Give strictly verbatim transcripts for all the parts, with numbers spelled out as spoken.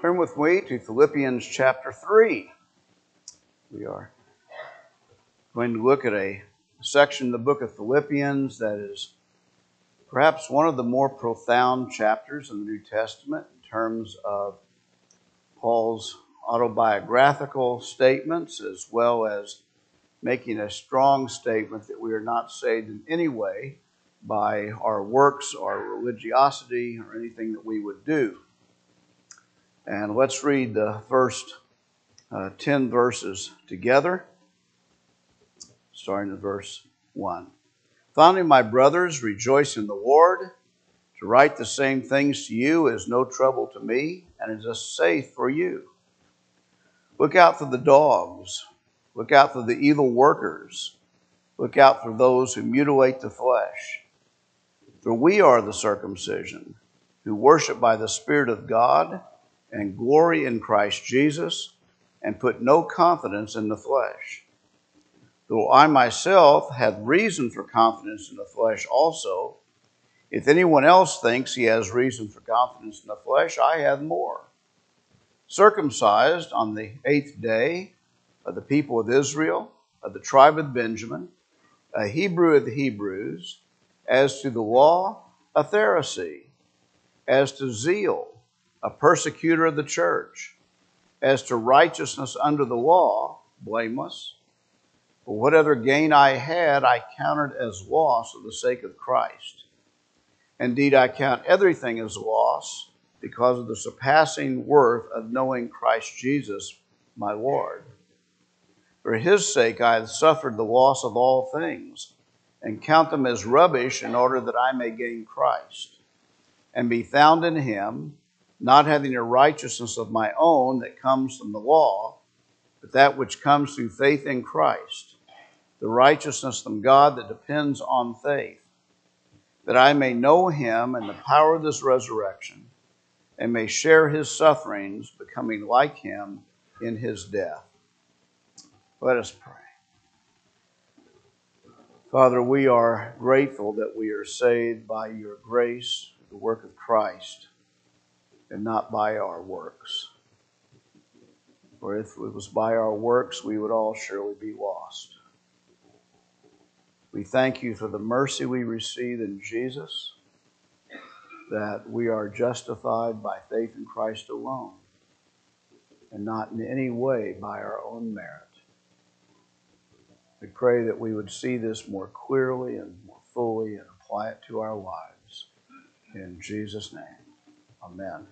Turn with me to Philippians chapter three. We are going to look at a section of the book of Philippians that is perhaps one of the more profound chapters in the New Testament in terms of Paul's autobiographical statements, as well as making a strong statement that we are not saved in any way by our works or religiosity or anything that we would do. And let's read the first uh, ten verses together, starting at verse one. Finally, my brothers, rejoice in the Lord. To write the same things to you is no trouble to me, and is a safe for you. Look out for the dogs. Look out for the evil workers. Look out for those who mutilate the flesh. For we are the circumcision, who worship by the Spirit of God, and glory in Christ Jesus, and put no confidence in the flesh. Though I myself had reason for confidence in the flesh also, if anyone else thinks he has reason for confidence in the flesh, I have more. Circumcised on the eighth day of the people of Israel, of the tribe of Benjamin, a Hebrew of the Hebrews, as to the law, a Pharisee, as to zeal, a persecutor of the church, as to righteousness under the law, blameless. For whatever gain I had, I counted as loss for the sake of Christ. Indeed, I count everything as loss because of the surpassing worth of knowing Christ Jesus, my Lord. For his sake I have suffered the loss of all things, and count them as rubbish in order that I may gain Christ, and be found in him, not having a righteousness of my own that comes from the law, but that which comes through faith in Christ, the righteousness from God that depends on faith, that I may know him and the power of this resurrection, and may share his sufferings, becoming like him in his death. Let us pray. Father, we are grateful that we are saved by your grace, the work of Christ, and not by our works. For if it was by our works, we would all surely be lost. We thank you for the mercy we receive in Jesus, that we are justified by faith in Christ alone, and not in any way by our own merit. We pray that we would see this more clearly and more fully and apply it to our lives. In Jesus' name, amen.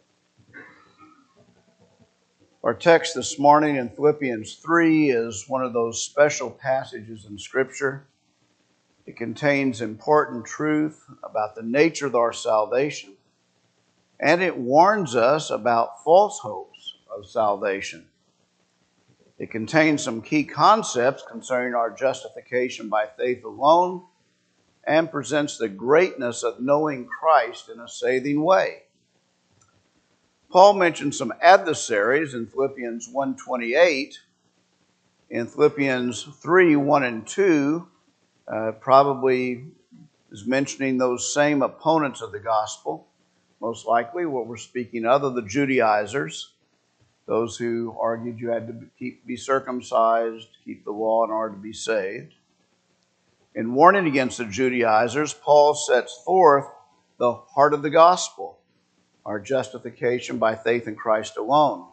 Our text this morning in Philippians three is one of those special passages in Scripture. It contains important truth about the nature of our salvation, and it warns us about false hopes of salvation. It contains some key concepts concerning our justification by faith alone, and presents the greatness of knowing Christ in a saving way. Paul mentioned some adversaries in Philippians one twenty-eight. In Philippians three one and two, uh, probably is mentioning those same opponents of the gospel. Most likely what we're speaking of are the Judaizers, those who argued you had to keep, be circumcised, keep the law in order to be saved. In warning against the Judaizers, Paul sets forth the heart of the gospel, our justification by faith in Christ alone.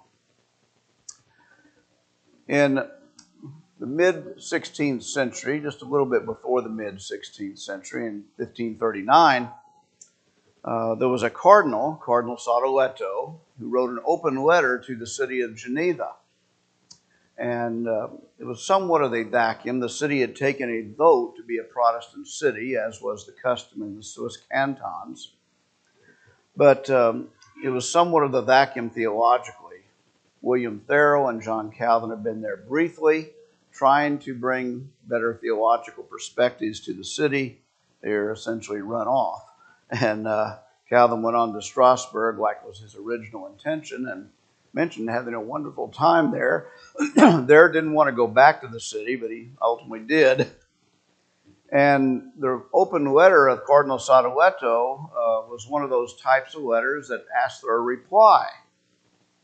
In the mid-sixteenth century, just a little bit before the mid-sixteenth century, in fifteen thirty-nine, uh, there was a cardinal, Cardinal Sadoleto, who wrote an open letter to the city of Geneva. And uh, it was somewhat of a vacuum. The city had taken a vote to be a Protestant city, as was the custom in the Swiss cantons. But um, it was somewhat of a vacuum theologically. William Farel and John Calvin had been there briefly, trying to bring better theological perspectives to the city. They were essentially run off. And uh, Calvin went on to Strasbourg, like was his original intention, and mentioned having a wonderful time there. There didn't want to go back to the city, but he ultimately did. And the open letter of Cardinal Sadoleto uh, was one of those types of letters that asked for a reply.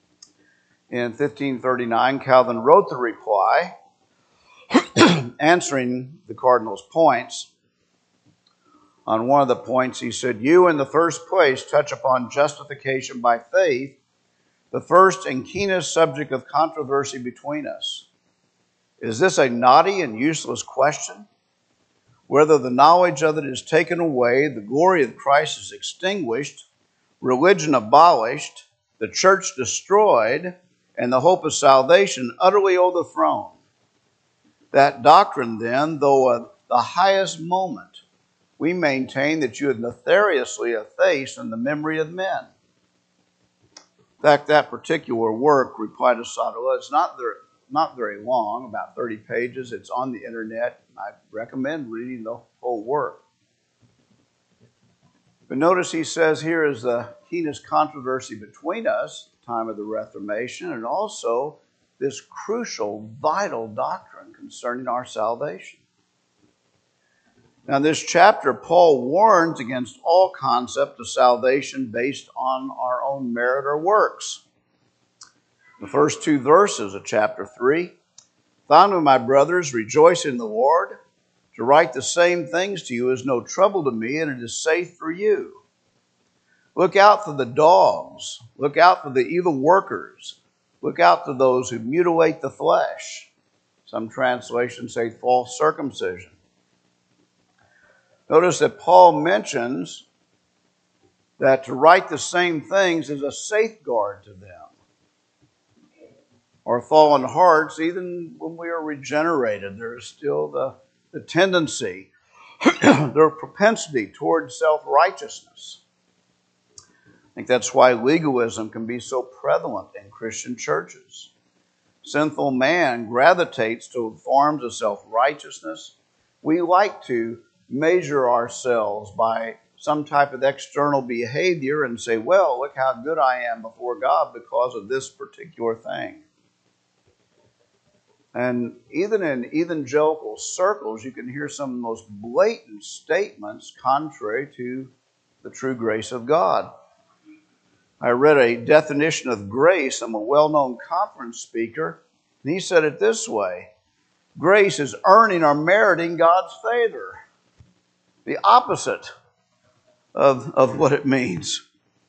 In fifteen thirty-nine, Calvin wrote the reply, answering the cardinal's points. On one of the points, he said, "You, in the first place, touch upon justification by faith, the first and keenest subject of controversy between us. Is this a knotty and useless question? Whether the knowledge of it is taken away, the glory of Christ is extinguished, religion abolished, the church destroyed, and the hope of salvation utterly overthrown. That doctrine, then, though at the highest moment, we maintain that you have nefariously effaced in the memory of men." In fact, that particular work, Reply to Sotola, is not very, not very long, about thirty pages. It's on the internet. I recommend reading the whole work. But notice he says here is the keenest controversy between us, time of the Reformation, and also this crucial, vital doctrine concerning our salvation. Now, in this chapter, Paul warns against all concept of salvation based on our own merit or works. The first two verses of chapter three, "Finally, my brothers, rejoice in the Lord. To write the same things to you is no trouble to me, and it is safe for you. Look out for the dogs. Look out for the evil workers. Look out for those who mutilate the flesh." Some translations say false circumcision. Notice that Paul mentions that to write the same things is a safeguard to them. Our fallen hearts, even when we are regenerated, there is still the, the tendency, their propensity towards self-righteousness. I think that's why legalism can be so prevalent in Christian churches. Sinful man gravitates to forms of self-righteousness. We like to measure ourselves by some type of external behavior and say, well, look how good I am before God because of this particular thing. And even in evangelical circles, you can hear some of the most blatant statements contrary to the true grace of God. I read a definition of grace from a well-known conference speaker, and he said it this way: grace is earning or meriting God's favor. The opposite of, of what it means.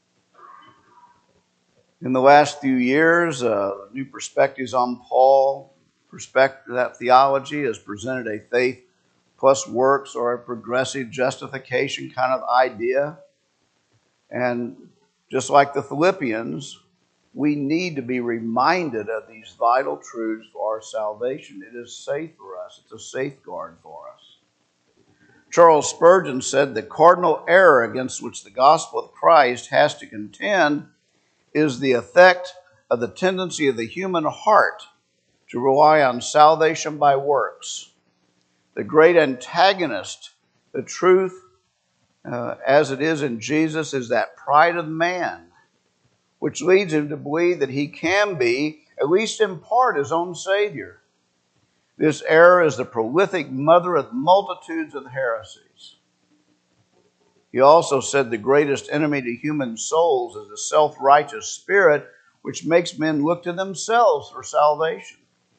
In the last few years, uh, new perspectives on Paul, perspective that theology has presented a faith plus works or a progressive justification kind of idea. And just like the Philippians, we need to be reminded of these vital truths for our salvation. It is safe for us. It's a safeguard for us. Charles Spurgeon said the cardinal error against which the gospel of Christ has to contend is the effect of the tendency of the human heart to rely on salvation by works. The great antagonist, the truth uh, as it is in Jesus, is that pride of man, which leads him to believe that he can be, at least in part, his own Savior. This error is the prolific mother of multitudes of heresies. He also said the greatest enemy to human souls is the self-righteous spirit, which makes men look to themselves for salvation.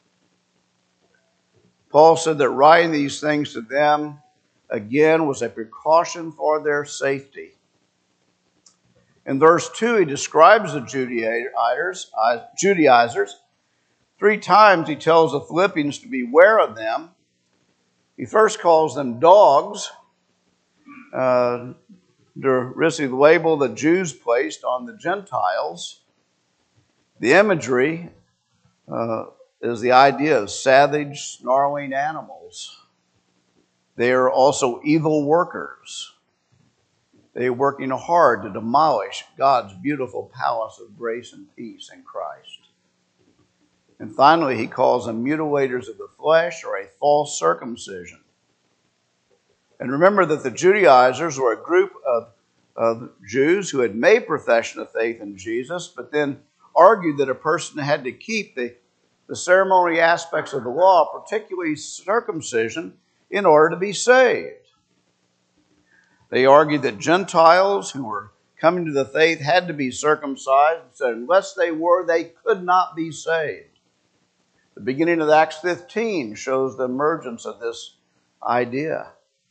Paul said that writing these things to them, again, was a precaution for their safety. In verse two, he describes the Judaizers, uh, Judaizers. Three times he tells the Philippians to beware of them. He first calls them dogs, uh, derisive label the Jews placed on the Gentiles. The imagery uh, is the idea of savage, snarling animals. They are also evil workers. They are working hard to demolish God's beautiful palace of grace and peace in Christ. And finally, he calls them mutilators of the flesh, or a false circumcision. And remember that the Judaizers were a group of, of Jews who had made profession of faith in Jesus, but then argued that a person had to keep the, the ceremonial aspects of the law, particularly circumcision, in order to be saved. They argued that Gentiles who were coming to the faith had to be circumcised. It said unless they were, they could not be saved. The beginning of Acts fifteen shows the emergence of this idea.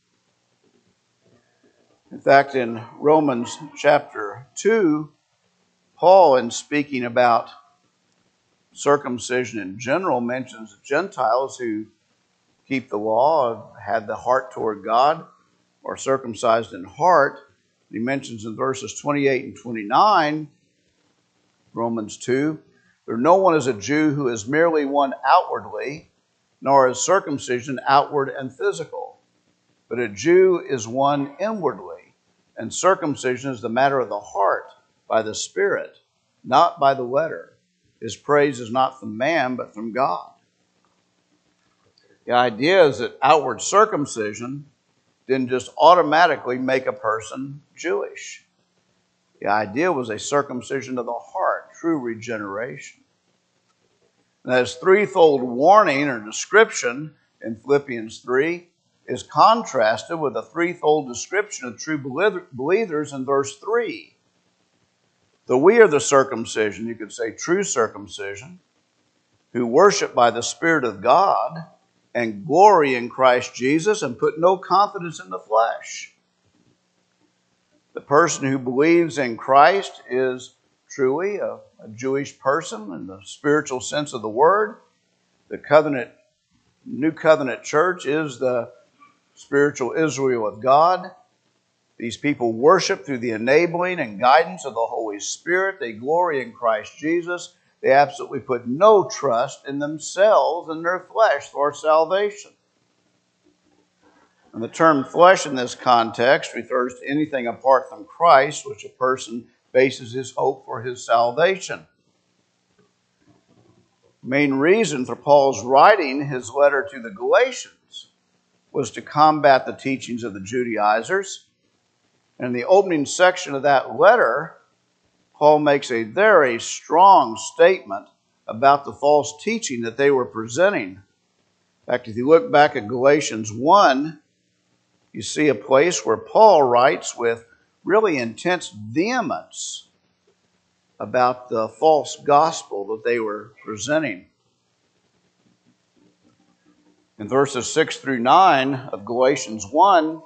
In fact, in Romans chapter two, Paul, in speaking about circumcision in general, mentions Gentiles who keep the law, had the heart toward God, or circumcised in heart. He mentions in verses twenty-eight and twenty-nine, Romans two, there no one is a Jew who is merely one outwardly, nor is circumcision outward and physical. But a Jew is one inwardly, and circumcision is the matter of the heart, by the Spirit, not by the letter. His praise is not from man, but from God. The idea is that outward circumcision didn't just automatically make a person Jewish. The idea was a circumcision of the heart, true regeneration. And this threefold warning or description in Philippians three is contrasted with a threefold description of true believers in verse three. Though we are the circumcision, you could say true circumcision, who worship by the Spirit of God and glory in Christ Jesus and put no confidence in the flesh. The person who believes in Christ is truly a, a Jewish person in the spiritual sense of the word. The covenant, New Covenant church is the spiritual Israel of God. These people worship through the enabling and guidance of the Holy Spirit. They glory in Christ Jesus. They absolutely put no trust in themselves and their flesh for salvation. And the term flesh in this context refers to anything apart from Christ, which a person bases his hope for his salvation. The main reason for Paul's writing his letter to the Galatians was to combat the teachings of the Judaizers. And in the opening section of that letter, Paul makes a very strong statement about the false teaching that they were presenting. In fact, if you look back at Galatians one, you see a place where Paul writes with really intense vehemence about the false gospel that they were presenting. In verses six through nine of Galatians one,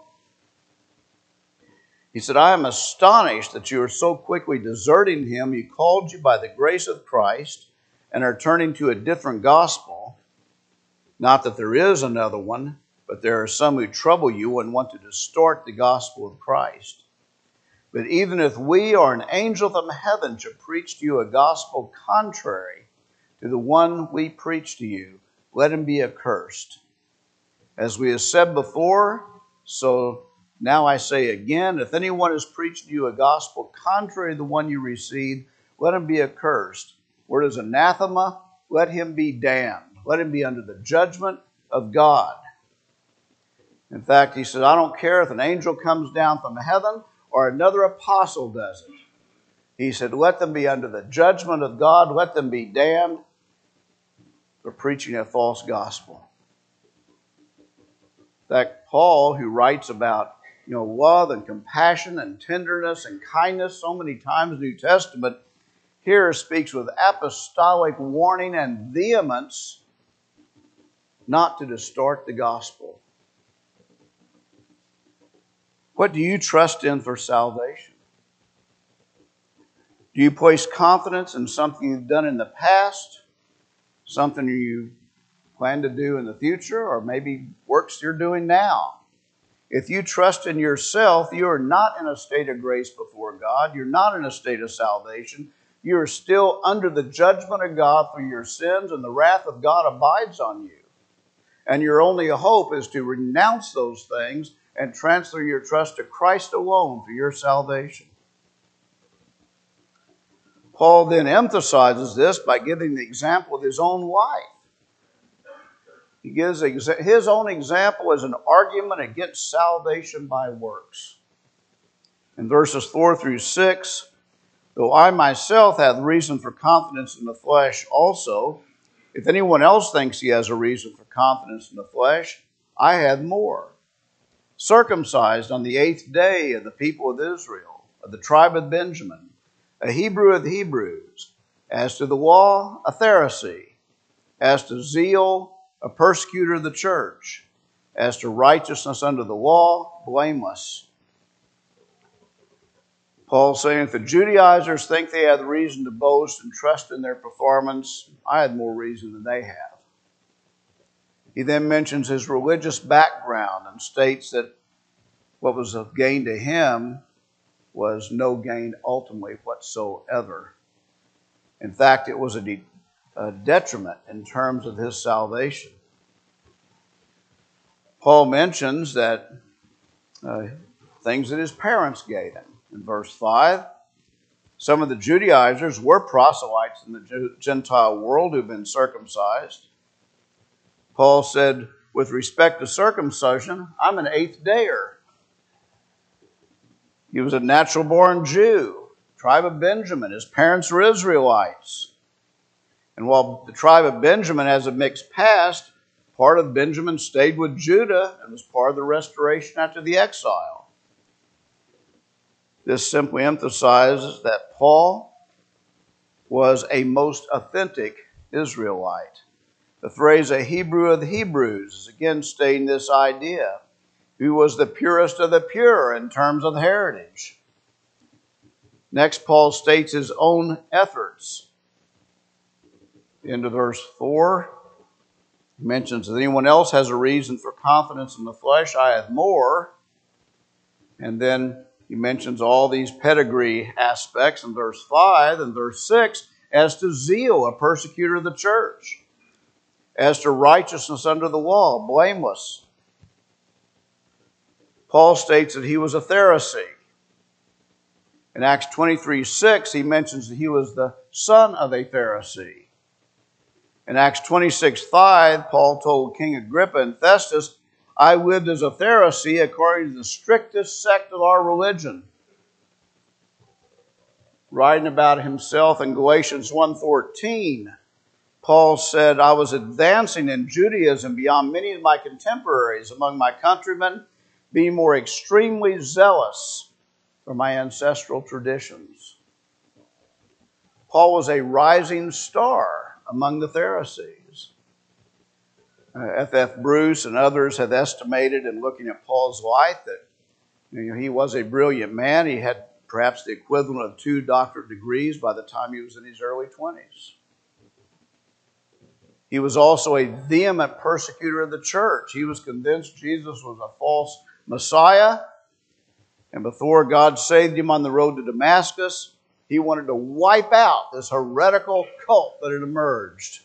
he said, I am astonished that you are so quickly deserting him who called you by the grace of Christ and are turning to a different gospel. Not that there is another one, but there are some who trouble you and want to distort the gospel of Christ. But even if we or an angel from heaven should preach to you a gospel contrary to the one we preach to you, let him be accursed. As we have said before, so now I say again, if anyone has preached to you a gospel contrary to the one you received, let him be accursed. Word is anathema, let him be damned. Let him be under the judgment of God. In fact, he said, I don't care if an angel comes down from heaven or another apostle does it. He said, let them be under the judgment of God. Let them be damned for preaching a false gospel. In fact, Paul, who writes about you know, love and compassion and tenderness and kindness so many times in the New Testament, here speaks with apostolic warning and vehemence not to distort the gospel. What do you trust in for salvation? Do you place confidence in something you've done in the past, something you plan to do in the future, or maybe works you're doing now? If you trust in yourself, you are not in a state of grace before God. You're not in a state of salvation. You are still under the judgment of God for your sins, and the wrath of God abides on you. And your only hope is to renounce those things and transfer your trust to Christ alone for your salvation. Paul then emphasizes this by giving the example of his own life. He gives his own example as an argument against salvation by works. In verses four through six, though I myself have reason for confidence in the flesh also, if anyone else thinks he has a reason for confidence in the flesh, I have more. Circumcised on the eighth day of the people of Israel, of the tribe of Benjamin, a Hebrew of the Hebrews, as to the law, a Pharisee, as to zeal, a persecutor of the church, as to righteousness under the law, blameless. Paul saying, if the Judaizers think they have reason to boast and trust in their performance, I had more reason than they have. He then mentions his religious background and states that what was of gain to him was no gain ultimately whatsoever. In fact, it was a, de- a detriment in terms of his salvation. Paul mentions that uh, things that his parents gave him. In verse five, some of the Judaizers were proselytes in the Gentile world who've been circumcised. Paul said, with respect to circumcision, I'm an eighth dayer. He was a natural-born Jew, tribe of Benjamin. His parents were Israelites. And while the tribe of Benjamin has a mixed past, part of Benjamin stayed with Judah and was part of the restoration after the exile. This simply emphasizes that Paul was a most authentic Israelite. The phrase a Hebrew of the Hebrews is again stating this idea. He was the purest of the pure in terms of heritage. Next, Paul states his own efforts. Into verse four, he mentions that anyone else has a reason for confidence in the flesh, I have more. And then he mentions all these pedigree aspects in verse five and verse six as to zeal, a persecutor of the church, as to righteousness under the law, blameless. Paul states that he was a Pharisee. In Acts twenty-three six, he mentions that he was the son of a Pharisee. In Acts twenty-six five, Paul told King Agrippa and Festus, I lived as a Pharisee according to the strictest sect of our religion. Writing about himself in Galatians one fourteen, Paul said, I was advancing in Judaism beyond many of my contemporaries among my countrymen, being more extremely zealous for my ancestral traditions. Paul was a rising star among the Pharisees. Uh, F F Bruce and others have estimated in looking at Paul's life that you know, he was a brilliant man. He had perhaps the equivalent of two doctorate degrees by the time he was in his early twenties. He was also a vehement persecutor of the church. He was convinced Jesus was a false Messiah. And before God saved him on the road to Damascus, he wanted to wipe out this heretical cult that had emerged.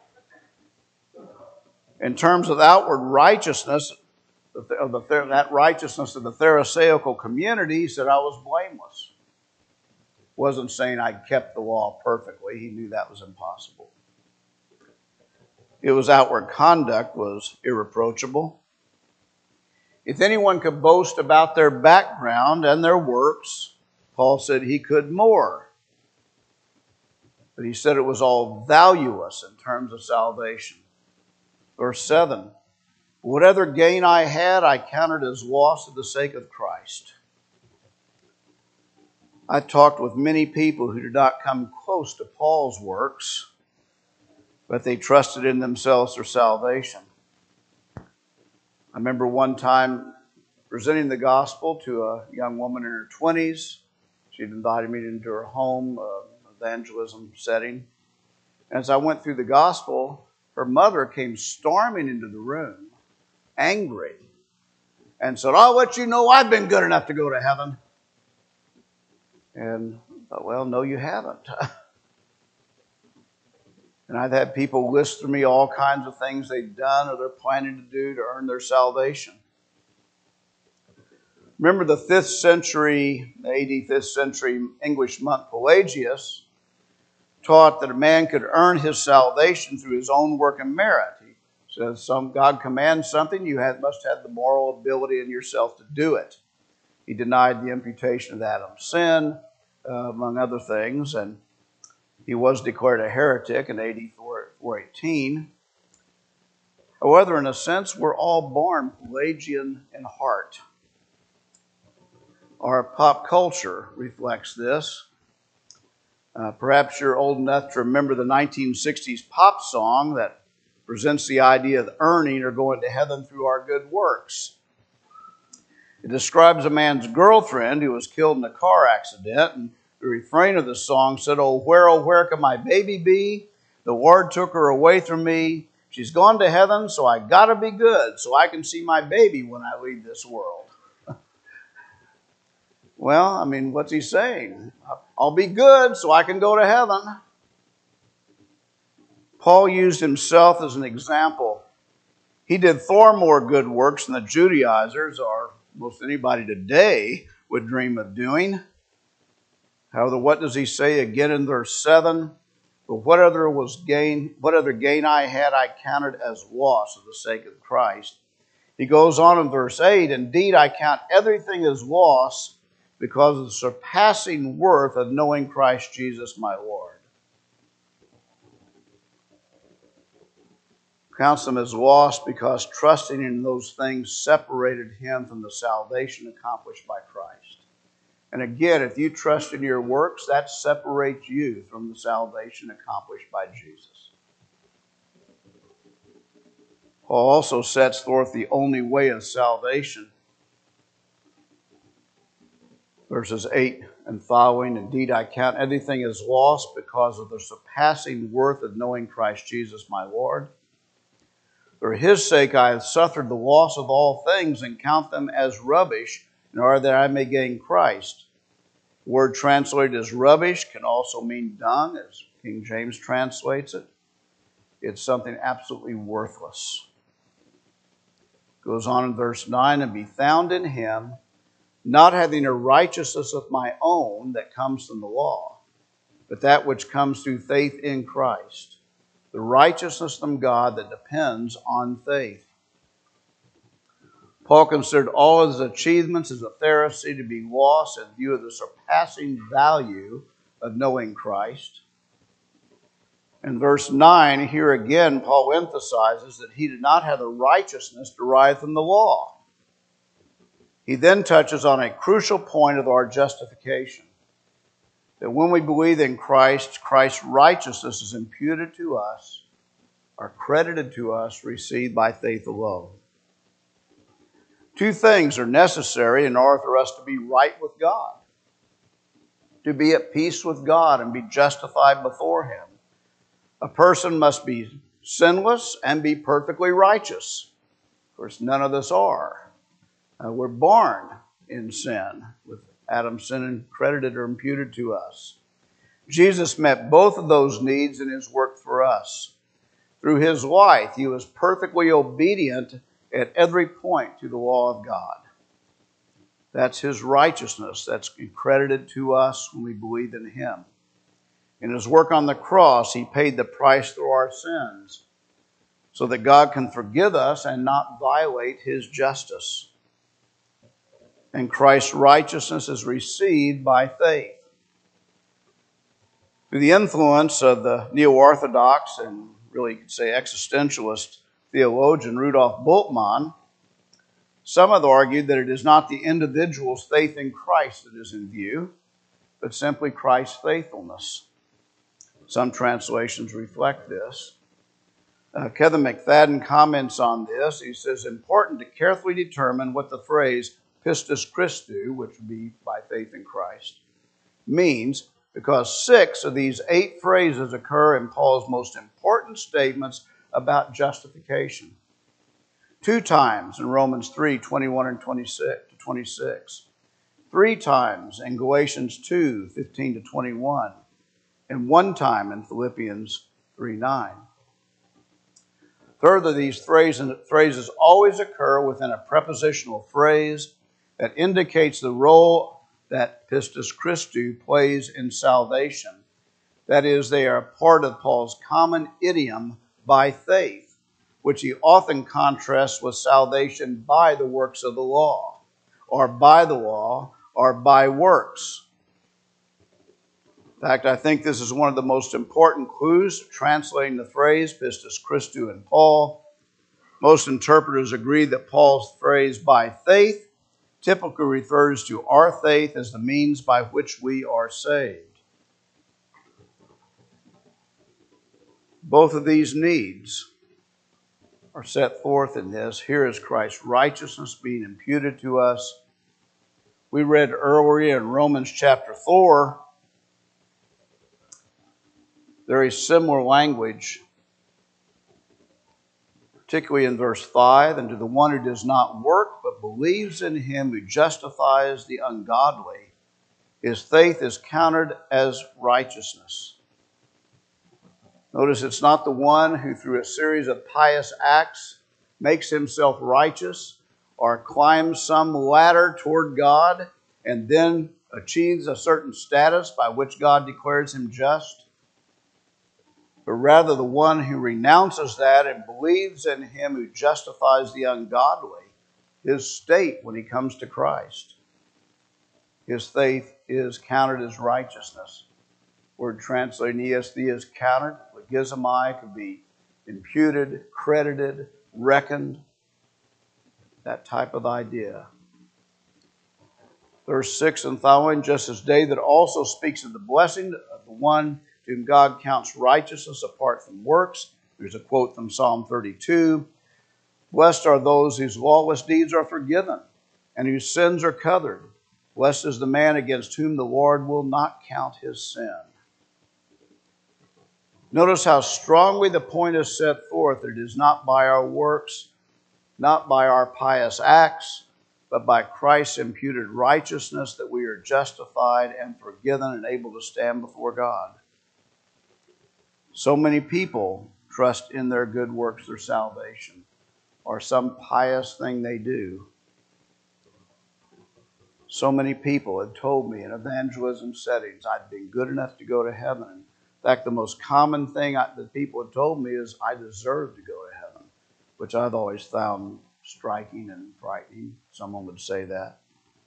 In terms of outward righteousness, of the, that righteousness of the Pharisaical community, he said, I was blameless. Wasn't saying I kept the law perfectly. He knew that was impossible. It was outward conduct was irreproachable. If anyone could boast about their background and their works, Paul said he could more. But he said it was all valueless in terms of salvation. Verse seven, whatever gain I had, I counted as loss for the sake of Christ. I talked with many people who did not come close to Paul's works, but they trusted in themselves for salvation. I remember one time presenting the gospel to a young woman in her twenties. She'd invited me into her home, uh, evangelism setting. As I went through the gospel, her mother came storming into the room, angry, and said, I'll let you know I've been good enough to go to heaven. And I thought, well, no, you haven't. And I've had people list to me all kinds of things they've done or they're planning to do to earn their salvation. Remember the fifth century, A D fifth century English monk Pelagius taught that a man could earn his salvation through his own work and merit. He says some God commands something, you have, must have the moral ability in yourself to do it. He denied the imputation of Adam's sin, uh, among other things, and he was declared a heretic in A D four eighteen. However, in a sense, we're all born Pelagian in heart. Our pop culture reflects this. Uh, perhaps you're old enough to remember the nineteen sixties pop song that presents the idea of earning or going to heaven through our good works. It describes a man's girlfriend who was killed in a car accident, and the refrain of the song said, "Oh, where, oh, where can my baby be? The Lord took her away from me. She's gone to heaven, so I gotta be good so I can see my baby when I leave this world." Well, I mean, what's he saying? I'll be good so I can go to heaven. Paul used himself as an example. He did far more good works than the Judaizers or most anybody today would dream of doing. However, what does he say again in verse seven? But what other was gain, what other gain I had, I counted as loss for the sake of Christ. He goes on in verse eight, indeed I count everything as loss because of the surpassing worth of knowing Christ Jesus my Lord. Counts them as lost because trusting in those things separated him from the salvation accomplished by Christ. And again, if you trust in your works, that separates you from the salvation accomplished by Jesus. Paul also sets forth the only way of salvation. Verses eight and following, indeed I count everything as lost because of the surpassing worth of knowing Christ Jesus my Lord. For his sake I have suffered the loss of all things and count them as rubbish in order that I may gain Christ. The word translated as rubbish can also mean dung, as King James translates it. It's something absolutely worthless. Goes on in verse nine, and be found in him, not having a righteousness of my own that comes from the law, but that which comes through faith in Christ, the righteousness from God that depends on faith. Paul considered all of his achievements as a Pharisee to be lost in view of the surpassing value of knowing Christ. In verse nine, here again, Paul emphasizes that he did not have the righteousness derived from the law. He then touches on a crucial point of our justification. That when we believe in Christ, Christ's righteousness is imputed to us, or credited to us, received by faith alone. Two things are necessary in order for us to be right with God. To be at peace with God and be justified before him. A person must be sinless and be perfectly righteous. Of course, none of us are. Uh, we're born in sin, with Adam's sin credited or imputed to us. Jesus met both of those needs in his work for us. Through his life, he was perfectly obedient at every point to the law of God. That's his righteousness that's credited to us when we believe in him. In his work on the cross, he paid the price for our sins so that God can forgive us and not violate his justice. And Christ's righteousness is received by faith. Through the influence of the neo-Orthodox and really you could say existentialist theologian Rudolf Bultmann, some have argued that it is not the individual's faith in Christ that is in view, but simply Christ's faithfulness. Some translations reflect this. Uh, Kevin McFadden comments on this. He says, important to carefully determine what the phrase pistis Christou, which would be by faith in Christ, means, because six of these eight phrases occur in Paul's most important statements about justification. Two times in Romans three, twenty-one and twenty-six to twenty-six. Three times in Galatians two, fifteen to twenty-one. And one time in Philippians three, nine. Further, these phrases always occur within a prepositional phrase that indicates the role that pistis Christou plays in salvation. That is, they are part of Paul's common idiom, by faith, which he often contrasts with salvation by the works of the law, or by the law, or by works. In fact, I think this is one of the most important clues to translating the phrase pistis Christou in Paul. Most interpreters agree that Paul's phrase by faith typically refers to our faith as the means by which we are saved. Both of these needs are set forth in this. Here is Christ's righteousness being imputed to us. We read earlier in Romans chapter four, very similar language, particularly in verse five, and to the one who does not work but believes in him who justifies the ungodly, his faith is counted as righteousness. Notice it's not the one who through a series of pious acts makes himself righteous or climbs some ladder toward God and then achieves a certain status by which God declares him just, but rather the one who renounces that and believes in him who justifies the ungodly, his state when he comes to Christ. His faith is counted as righteousness. Word translated in E S V is counted. Logizomai could be imputed, credited, reckoned. That type of idea. Verse six and following, just as David also speaks of the blessing of the one to whom God counts righteousness apart from works. There's a quote from Psalm thirty-two. Blessed are those whose lawless deeds are forgiven and whose sins are covered. Blessed is the man against whom the Lord will not count his sin. Notice how strongly the point is set forth. It is not by our works, not by our pious acts, but by Christ's imputed righteousness that we are justified and forgiven and able to stand before God. So many people trust in their good works, their salvation, or some pious thing they do. So many people have told me in evangelism settings I'd been good enough to go to heaven. In fact, the most common thing I, that people have told me is I deserve to go to heaven, which I've always found striking and frightening. Someone would say that.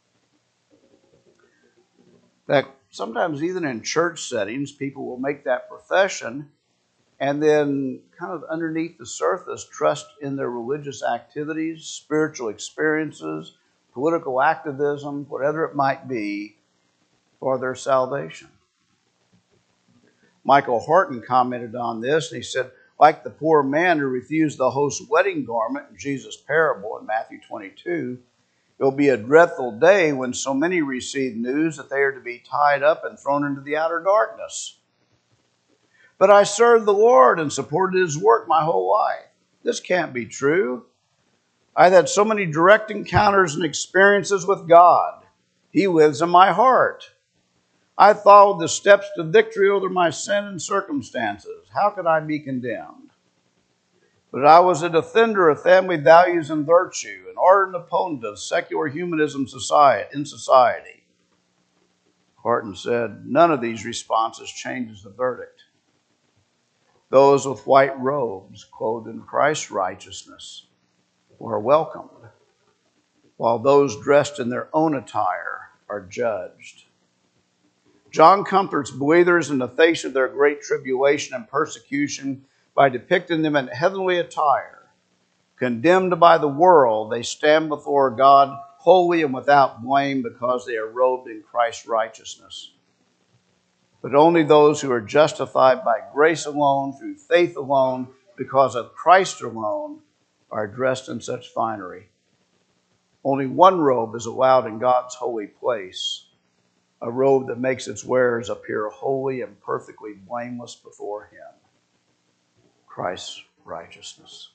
In fact, sometimes even in church settings, people will make that profession and then kind of underneath the surface trust in their religious activities, spiritual experiences, political activism, whatever it might be, for their salvation. Michael Horton commented on this, and he said, like the poor man who refused the host's wedding garment in Jesus' parable in Matthew twenty-two, it will be a dreadful day when so many receive news that they are to be tied up and thrown into the outer darkness. But I served the Lord and supported his work my whole life. This can't be true. I've had so many direct encounters and experiences with God. He lives in my heart. I followed the steps to victory over my sin and circumstances. How could I be condemned? But I was a defender of family values and virtue, an ardent opponent of secular humanism society, in society. Horton said, none of these responses changes the verdict. Those with white robes, clothed in Christ's righteousness, were welcomed, while those dressed in their own attire are judged. John comforts believers in the face of their great tribulation and persecution by depicting them in heavenly attire. Condemned by the world, they stand before God holy and without blame because they are robed in Christ's righteousness. But only those who are justified by grace alone, through faith alone, because of Christ alone, are dressed in such finery. Only one robe is allowed in God's holy place, a robe that makes its wearers appear holy and perfectly blameless before him. Christ's righteousness.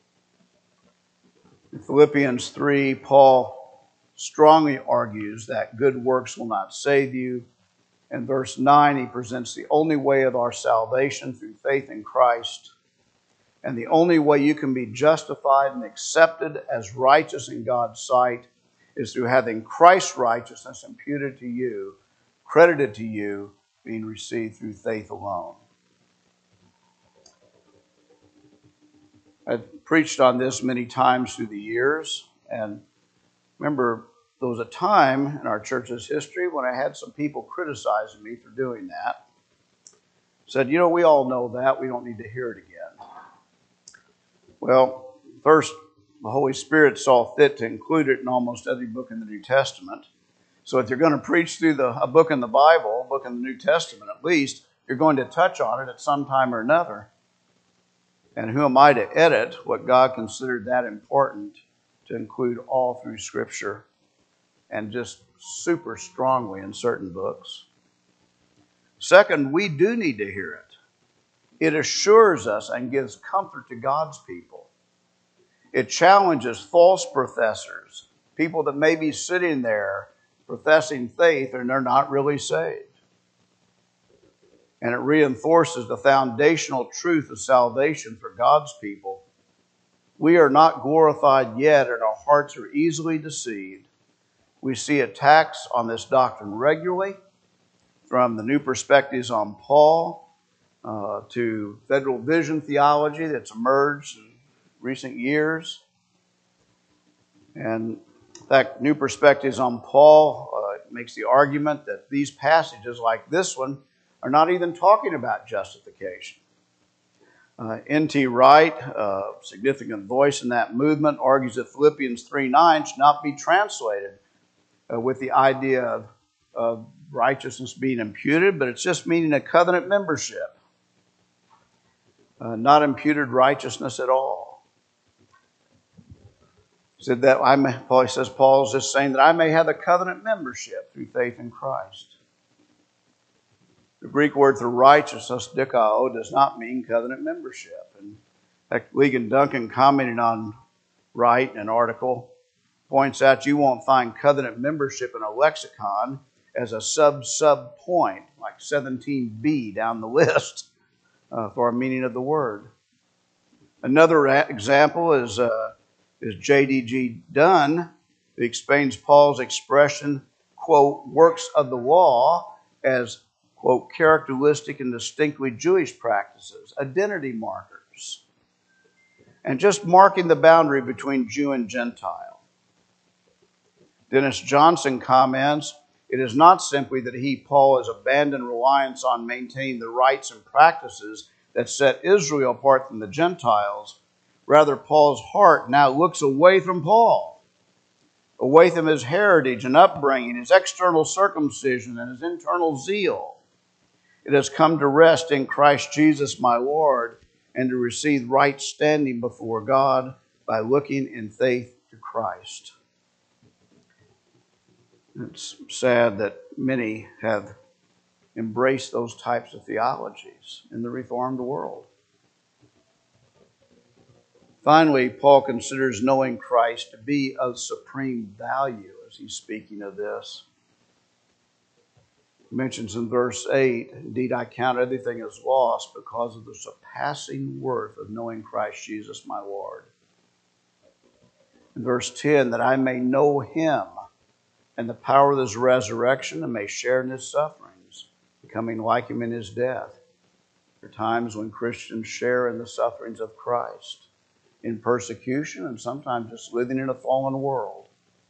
In Philippians three, Paul strongly argues that good works will not save you. In verse nine, he presents the only way of our salvation through faith in Christ. And the only way you can be justified and accepted as righteous in God's sight is through having Christ's righteousness imputed to you, credited to you, being received through faith alone. I've preached on this many times through the years, and remember, there was a time in our church's history when I had some people criticizing me for doing that. Said, you know, we all know that. We don't need to hear it again. Well, first, the Holy Spirit saw fit to include it in almost every book in the New Testament. So if you're going to preach through the, a book in the Bible, a book in the New Testament at least, you're going to touch on it at some time or another. And who am I to edit what God considered that important to include all through Scripture and just super strongly in certain books? Second, we do need to hear it. It assures us and gives comfort to God's people. It challenges false professors, people that may be sitting there professing faith and they're not really saved. And it reinforces the foundational truth of salvation for God's people. We are not glorified yet, and our hearts are easily deceived. We see attacks on this doctrine regularly, from the new perspectives on Paul uh, to federal vision theology that's emerged in recent years. And in fact, new perspectives on Paul uh, makes the argument that these passages like this one are not even talking about justification. Uh, N T Wright, a significant voice in that movement, argues that Philippians three nine should not be translated uh, with the idea of, of righteousness being imputed, but it's just meaning a covenant membership, uh, not imputed righteousness at all. Said that I may, Paul says Paul's just saying that I may have a covenant membership through faith in Christ. The Greek word for righteousness, dikao, does not mean covenant membership. And in fact, Ligon Duncan, commenting on Wright in an article, points out you won't find covenant membership in a lexicon as a sub-sub point, like seventeen B down the list uh, for our meaning of the word. Another example is, uh, is J D G Dunn, who explains Paul's expression, quote, works of the law as, quote, characteristic and distinctly Jewish practices, identity markers, and just marking the boundary between Jew and Gentile. Dennis Johnson comments, it is not simply that he, Paul, has abandoned reliance on maintaining the rites and practices that set Israel apart from the Gentiles. Rather, Paul's heart now looks away from Paul, away from his heritage and upbringing, his external circumcision and his internal zeal. It has come to rest in Christ Jesus my Lord and to receive right standing before God by looking in faith to Christ. It's sad that many have embraced those types of theologies in the Reformed world. Finally, Paul considers knowing Christ to be of supreme value as he's speaking of this. He mentions in verse eight, indeed I count everything as lost because of the surpassing worth of knowing Christ Jesus my Lord. In verse ten, that I may know him and the power of his resurrection and may share in his sufferings, becoming like him in his death. There are times when Christians share in the sufferings of Christ, in persecution and sometimes just living in a fallen world.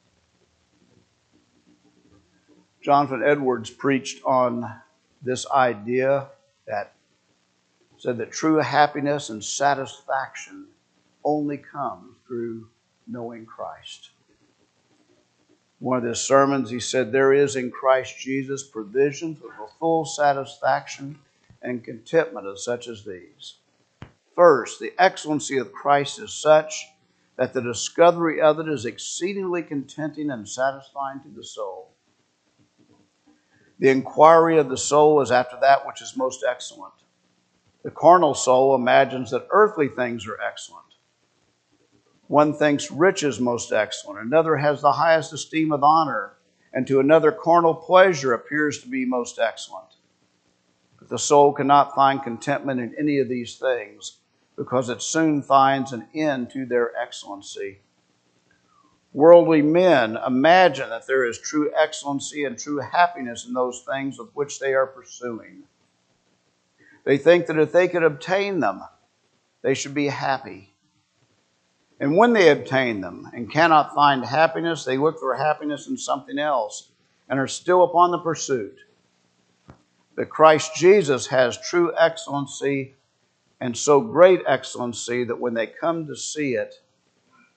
Jonathan Edwards preached on this idea that said that true happiness and satisfaction only come through knowing Christ. One of his sermons, he said, there is in Christ Jesus provision for the full satisfaction and contentment of such as these. First, the excellency of Christ is such that the discovery of it is exceedingly contenting and satisfying to the soul. The inquiry of the soul is after that which is most excellent. The carnal soul imagines that earthly things are excellent. One thinks riches most excellent, another has the highest esteem of honor, and to another carnal pleasure appears to be most excellent. But the soul cannot find contentment in any of these things, because it soon finds an end to their excellency. Worldly men imagine that there is true excellency and true happiness in those things with which they are pursuing. They think that if they could obtain them, they should be happy. And when they obtain them and cannot find happiness, they look for happiness in something else and are still upon the pursuit. But Christ Jesus has true excellency, and so great excellency that when they come to see it,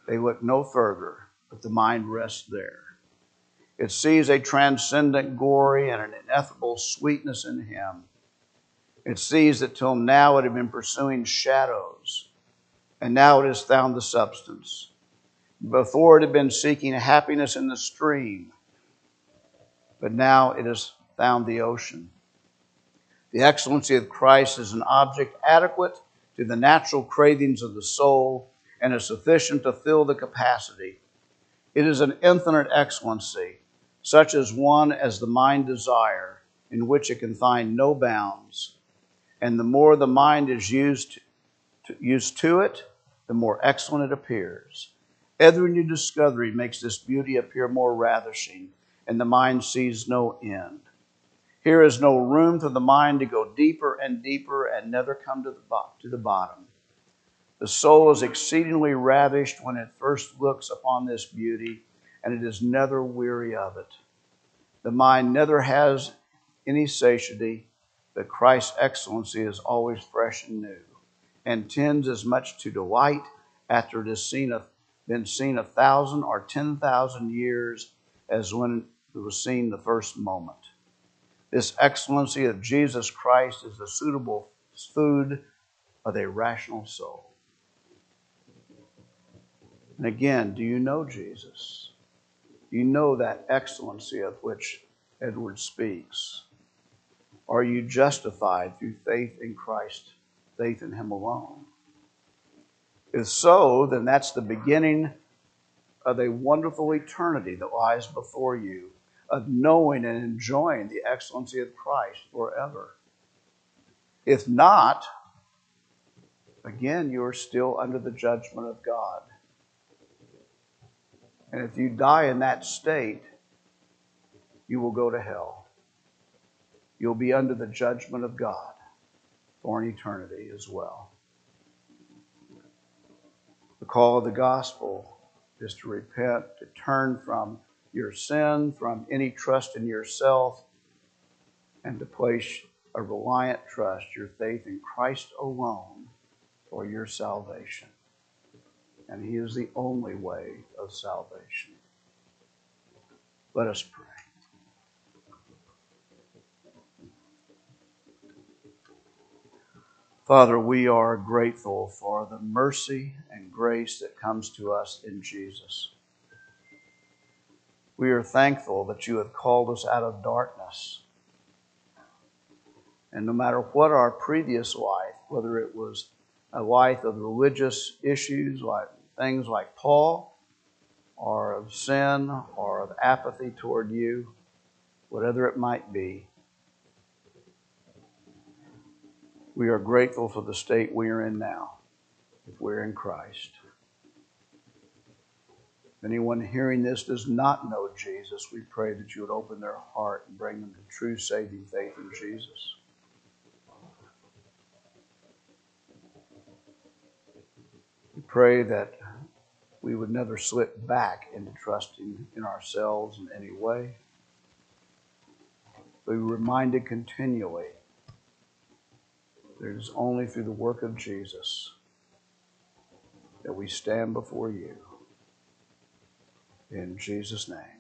They look no further, but the mind rests there. It sees a transcendent glory and an ineffable sweetness in Him. It sees that till now it had been pursuing shadows, and now it has found the substance. Before it had been seeking happiness in the stream, but now it has found the ocean. The excellency of Christ is an object adequate to the natural cravings of the soul and is sufficient to fill the capacity. It is an infinite excellency, such as one as the mind desire, in which it can find no bounds. And the more the mind is used to, used to it, the more excellent it appears. Every new discovery makes this beauty appear more ravishing, and the mind sees no end. Here is no room for the mind to go deeper and deeper and never come to the, bo- to the bottom. The soul is exceedingly ravished when it first looks upon this beauty, and it is never weary of it. The mind never has any satiety, but Christ's excellency is always fresh and new, and tends as much to delight after it has seen a, been seen a thousand or ten thousand years as when it was seen the first moment. This excellency of Jesus Christ is the suitable food of a rational soul. And again, do you know Jesus? Do you know that excellency of which Edward speaks? Are you justified through faith in Christ, faith in Him alone? If so, then that's the beginning of a wonderful eternity that lies before you, of knowing and enjoying the excellency of Christ forever. If not, again, you are still under the judgment of God. And if you die in that state, you will go to hell. You'll be under the judgment of God for an eternity as well. The call of the gospel is to repent, to turn from your sin, from any trust in yourself, and to place a reliant trust, your faith in Christ alone for your salvation. And He is the only way of salvation. Let us pray. Father, we are grateful for the mercy and grace that comes to us in Jesus. We are thankful that you have called us out of darkness. And no matter what our previous life, whether it was a life of religious issues, like things like Paul, or of sin, or of apathy toward you, whatever it might be, we are grateful for the state we are in now, if we're in Christ. If anyone hearing this does not know Jesus, we pray that you would open their heart and bring them to true saving faith in Jesus. We pray that we would never slip back into trusting in ourselves in any way. Be reminded continually that it is only through the work of Jesus that we stand before you. In Jesus' name.